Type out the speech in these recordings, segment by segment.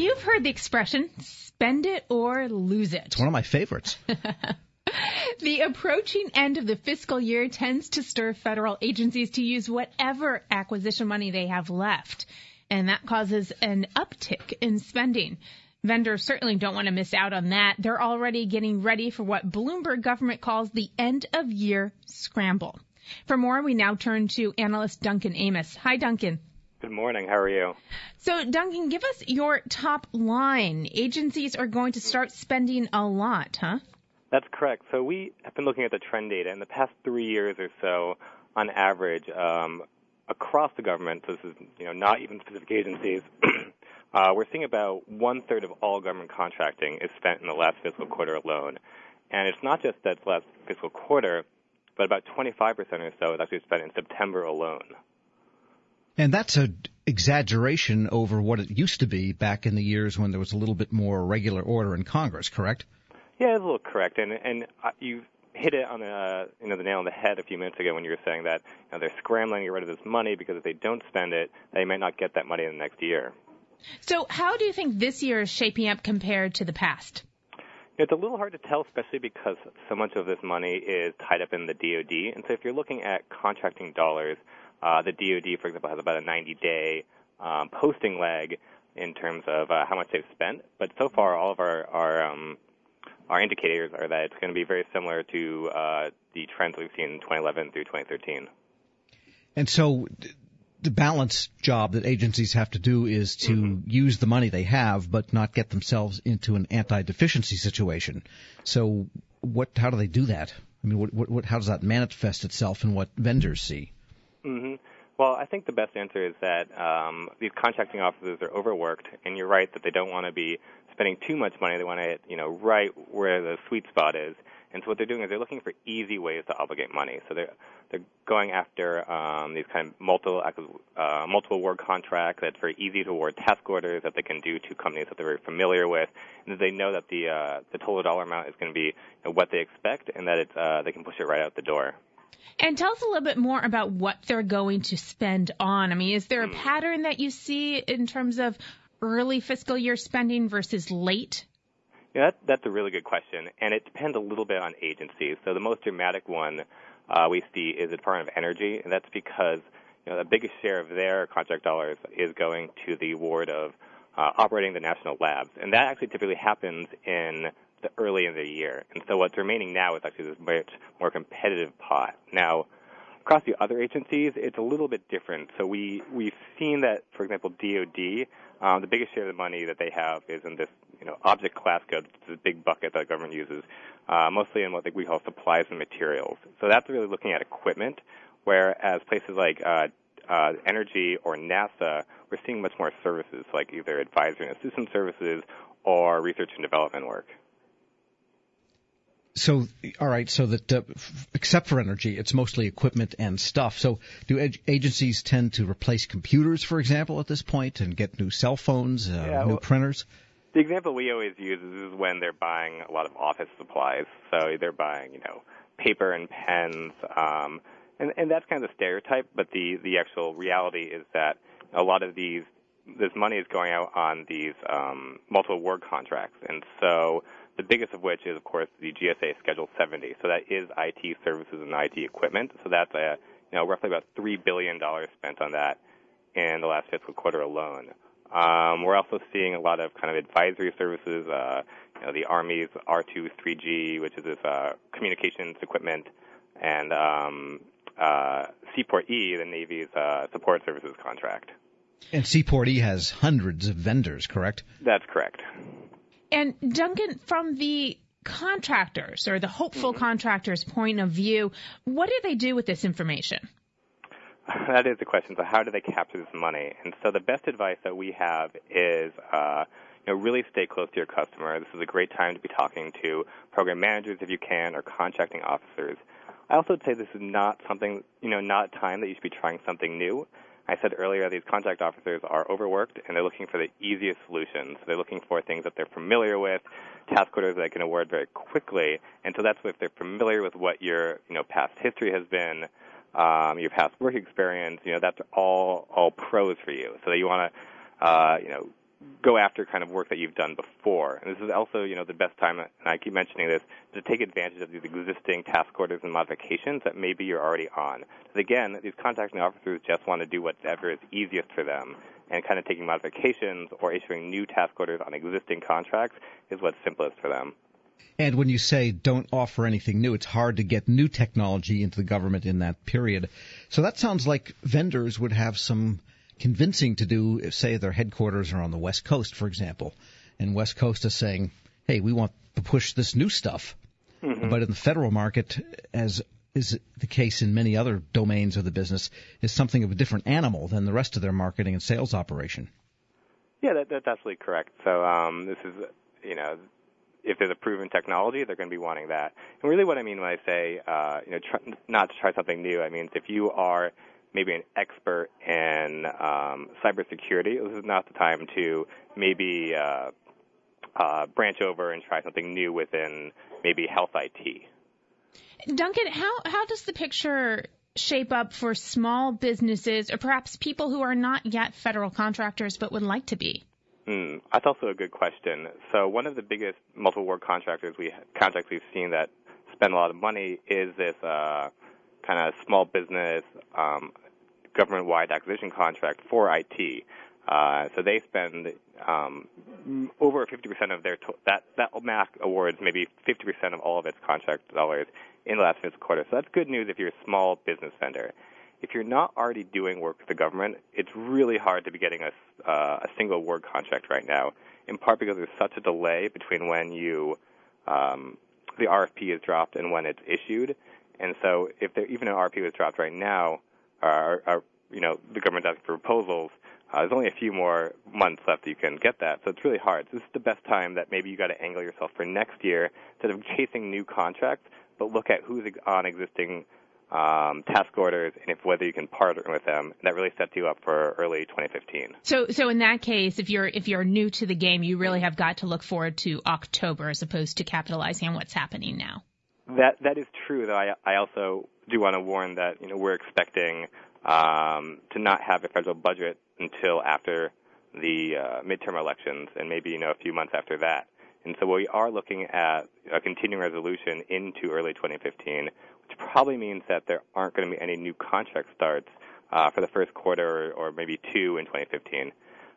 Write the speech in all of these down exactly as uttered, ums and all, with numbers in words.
you've heard the expression, spend it or lose it. It's one of my favorites. The approaching end of the fiscal year tends to stir federal agencies to use whatever acquisition money they have left, and that causes an uptick in spending. Vendors certainly don't want to miss out on that. They're already getting ready for what Bloomberg government calls the end-of-year scramble. For more, we now turn to analyst Duncan Amos. Hi, Duncan. Good morning. How are you? So, Duncan, give us your top line. Agencies are going to start spending a lot, huh? That's correct. So we have been looking at the trend data. In the past three years or so, on average, um, across the government, so this is you know not even specific agencies, uh, we're seeing about one-third of all government contracting is spent in the last fiscal quarter alone. And it's not just that last fiscal quarter, but about twenty-five percent or so is actually spent in September alone. And that's an exaggeration over what it used to be back in the years when there was a little bit more regular order in Congress, correct? Yeah, that's a little correct. And and uh, you hit it on the, you know, the nail on the head a few minutes ago when you were saying that you know, they're scrambling to get rid of this money because if they don't spend it, they might not get that money in the next year. So how do you think this year is shaping up compared to the past? It's a little hard to tell, especially because so much of this money is tied up in the D O D. And so if you're looking at contracting dollars, uh, the D O D, for example, has about a ninety-day um, posting lag in terms of uh, how much they've spent. But so far, all of our our, um, our indicators are that it's going to be very similar to uh, the trends we've seen in twenty eleven through twenty thirteen. And so the balance job that agencies have to do is to mm-hmm. use the money they have, but not get themselves into an anti-deficiency situation. So, what? How do they do that? I mean, what, what, how does that manifest itself in what vendors see? Mm-hmm. Well, I think the best answer is that um, these contracting officers are overworked, and you're right that they don't want to be spending too much money. They want to hit, you know, right where the sweet spot is. And so what they're doing is they're looking for easy ways to obligate money. So they're they're going after um, these kind of multiple uh, multiple award contracts that's very easy to award task orders that they can do to companies that they're very familiar with, and that they know that the uh, the total dollar amount is going to be you know, what they expect, and that it's uh, they can push it right out the door. And tell us a little bit more about what they're going to spend on. I mean, is there a mm. pattern that you see in terms of early fiscal year spending versus late? Yeah, that, that's a really good question, and it depends a little bit on agencies. So the most dramatic one uh, we see is the Department of Energy, and that's because you know the biggest share of their contract dollars is going to the award of uh, operating the national labs, and that actually typically happens in the early in the year. And so what's remaining now is actually this much more competitive pot. Now, across the other agencies, it's a little bit different. So we, we've seen that, for example, D O D, um, the biggest share of the money that they have is in this, you know, object class code, which is a big bucket that the government uses, uh, mostly in what we call supplies and materials. So that's really looking at equipment, whereas places like uh, uh, energy or NASA, we're seeing much more services, like either advisory and assistance services or research and development work. So, all right, so that uh, f- except for energy, it's mostly equipment and stuff. So do ed- agencies tend to replace computers, for example, at this point, and get new cell phones, uh, yeah, new well, printers? The example we always use is when they're buying a lot of office supplies. So they're buying, you know, paper and pens, um, and, and that's kind of the stereotype, but the, the actual reality is that a lot of these, this money is going out on these um, multiple award contracts, and so the biggest of which is, of course, the G S A Schedule seventy. So that is I T services and I T equipment. So that's a, you know, roughly about three billion dollars spent on that in the last fiscal quarter alone. Um, we're also seeing a lot of kind of advisory services, uh, you know, the Army's R two three G, which is this uh, communications equipment, and um, uh, Seaport E, the Navy's uh, support services contract. And Seaport E has hundreds of vendors, correct? That's correct. And Duncan, from the contractors or the hopeful mm-hmm. contractors' point of view, what do they do with this information? That is the question. So how do they capture this money? And so the best advice that we have is, uh, you know, really stay close to your customer. This is a great time to be talking to program managers if you can, or contracting officers. I also would say this is not something, you know, not a time that you should be trying something new. I said earlier, these contract officers are overworked, and they're looking for the easiest solutions. They're looking for things that they're familiar with, task orders that they can award very quickly. And so that's if they're familiar with what your, you know, past history has been, um, your past work experience, you know, that's all all pros for you. So that you want to, uh, you know, go after kind of work that you've done before. And this is also, you know, the best time, and I keep mentioning this, to take advantage of these existing task orders and modifications that maybe you're already on. Because again, these contracting officers just want to do whatever is easiest for them, and kind of taking modifications or issuing new task orders on existing contracts is what's simplest for them. And when you say don't offer anything new, it's hard to get new technology into the government in that period. So that sounds like vendors would have some convincing to do if, say, their headquarters are on the West Coast, for example, and West Coast is saying, hey, we want to push this new stuff. Mm-hmm. But in the federal market, as is the case in many other domains of the business, is something of a different animal than the rest of their marketing and sales operation. Yeah, that, that's absolutely correct. So um, this is, you know, if there's a proven technology, they're going to be wanting that. And really what I mean when I say, uh, you know, try, not to try something new, I mean, if you are maybe an expert in um, cybersecurity, this is not the time to maybe uh, uh, branch over and try something new within maybe health I T. Duncan, how, how does the picture shape up for small businesses or perhaps people who are not yet federal contractors but would like to be? Mm, that's also a good question. So one of the biggest multiple award contractors we contracts we've seen that spend a lot of money is this uh, kind of small business um, government-wide acquisition contract for I T. Uh, so they spend um, over fifty percent of their to- that that M A C awards maybe fifty percent of all of its contract dollars in the last fiscal quarter. So that's good news if you're a small business vendor. If you're not already doing work with the government, it's really hard to be getting a, uh, a single award contract right now, in part because there's such a delay between when you um, the R F P is dropped and when it's issued. And so if there, even an R F P was dropped right now, or, or you know, the government's asking for proposals, uh, there's only a few more months left that you can get that. So it's really hard. So this is the best time that maybe you got to angle yourself for next year instead of chasing new contracts, but look at who's on existing Um, task orders and if whether you can partner with them. That really sets you up for early twenty fifteen. So, so in that case, if you're if you're new to the game, you really have got to look forward to October as opposed to capitalizing on what's happening now. That that is true. Though I I also do want to warn that you know we're expecting um, to not have a federal budget until after the uh, midterm elections and maybe you know a few months after that. And so we are looking at a continuing resolution into early twenty fifteen, which probably means that there aren't going to be any new contract starts uh, for the first quarter or, or maybe two in twenty fifteen,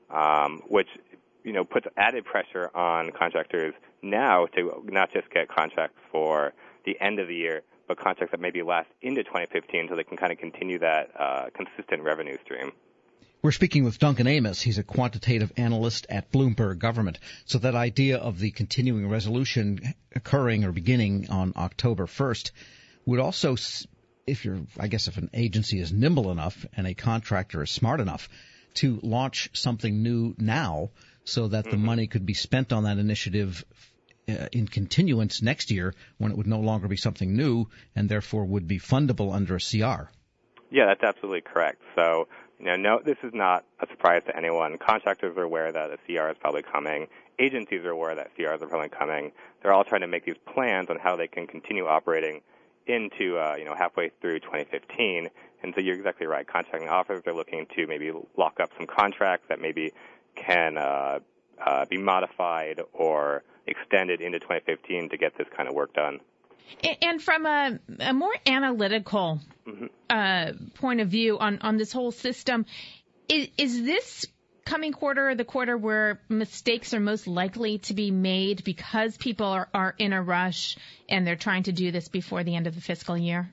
um, which you know puts added pressure on contractors now to not just get contracts for the end of the year, but contracts that maybe last into twenty fifteen so they can kind of continue that uh, consistent revenue stream. We're speaking with Duncan Amos. He's a quantitative analyst at Bloomberg Government. So that idea of the continuing resolution occurring or beginning on October first would also, if you're, I guess if an agency is nimble enough and a contractor is smart enough to launch something new now so that the money could be spent on that initiative uh, in continuance next year when it would no longer be something new and therefore would be fundable under a C R. Yeah, that's absolutely correct. So, you know, no, this is not a surprise to anyone. Contractors are aware that a C R is probably coming. Agencies are aware that C Rs are probably coming. They're all trying to make these plans on how they can continue operating into, uh, you know, halfway through twenty fifteen. And so you're exactly right. Contracting officers are looking to maybe lock up some contracts that maybe can uh, uh, be modified or extended into twenty fifteen to get this kind of work done. And from a, a more analytical mm-hmm. uh, point of view on, on this whole system, is, is this coming quarter the quarter where mistakes are most likely to be made because people are, are in a rush and they're trying to do this before the end of the fiscal year?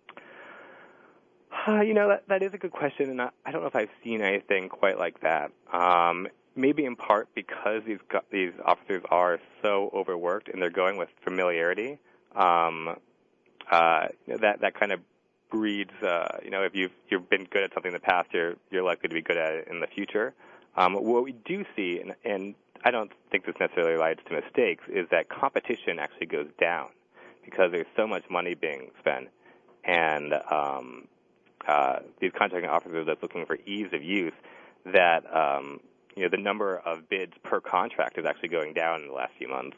Uh, you know, that, that is a good question, and I, I don't know if I've seen anything quite like that. Um, maybe in part because these these officers are so overworked and they're going with familiarity. Um, uh, that that kind of breeds, uh, you know, if you've you've been good at something in the past, you're you're likely to be good at it in the future. Um, what we do see, and, and I don't think this necessarily leads to mistakes, is that competition actually goes down because there's so much money being spent, and um, uh, these contracting officers are looking for ease of use. That um, you know, the number of bids per contract is actually going down in the last few months.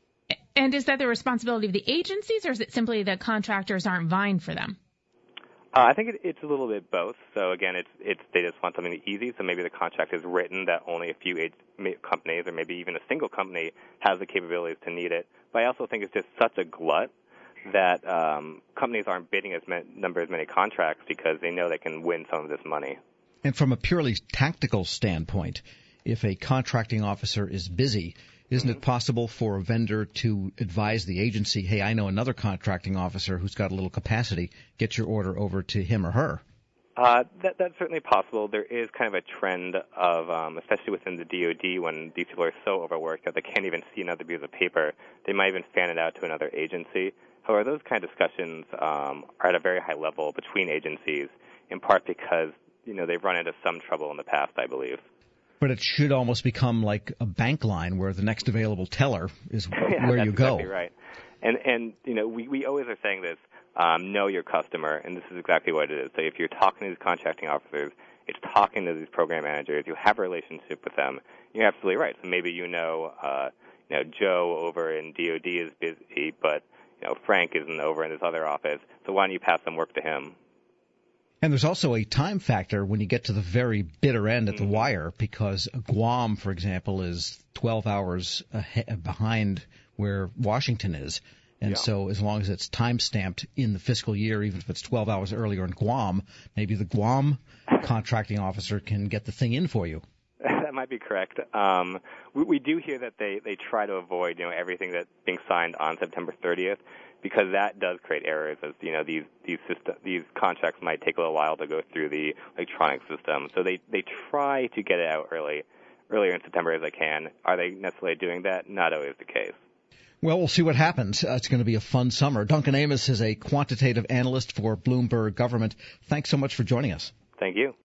And is that the responsibility of the agencies, or is it simply that contractors aren't vying for them? Uh, I think it, it's a little bit both. So again, it's it's they just want something easy. So maybe the contract is written that only a few age, companies, or maybe even a single company, has the capabilities to need it. But I also think it's just such a glut that um, companies aren't bidding as many, number as many contracts because they know they can win some of this money. And from a purely tactical standpoint, if a contracting officer is busy, isn't mm-hmm. it possible for a vendor to advise the agency, hey, I know another contracting officer who's got a little capacity, get your order over to him or her? Uh, that, that's certainly possible. There is kind of a trend of, um, especially within the D O D, when these people are so overworked that they can't even see another piece of paper, they might even fan it out to another agency. However, those kind of discussions um, are at a very high level between agencies, in part because, you know, they've run into some trouble in the past, I believe. But it should almost become like a bank line where the next available teller is yeah, where that's you go. Exactly right. And, and you know, we, we always are saying this, um, know your customer, and this is exactly what it is. So if you're talking to these contracting officers, it's talking to these program managers, you have a relationship with them, you're absolutely right. So maybe you know, uh, you know, Joe over in D O D is busy, but you know, Frank isn't over in this other office, so why don't you pass some work to him? And there's also a time factor when you get to the very bitter end at the mm-hmm. wire, because Guam, for example, is twelve hours ahead, behind where Washington is. And yeah. so as long as it's time-stamped in the fiscal year, even if it's twelve hours earlier in Guam, maybe the Guam contracting officer can get the thing in for you. That might be correct. Um, we, we do hear that they, they try to avoid, you know, everything that's being signed on September thirtieth, because that does create errors, as you know, these these system, these contracts might take a little while to go through the electronic system. So they they try to get it out early, earlier in September as they can. Are they necessarily doing that? Not always the case. Well, we'll see what happens. Uh, it's going to be a fun summer. Duncan Amos is a quantitative analyst for Bloomberg Government. Thanks so much for joining us. Thank you.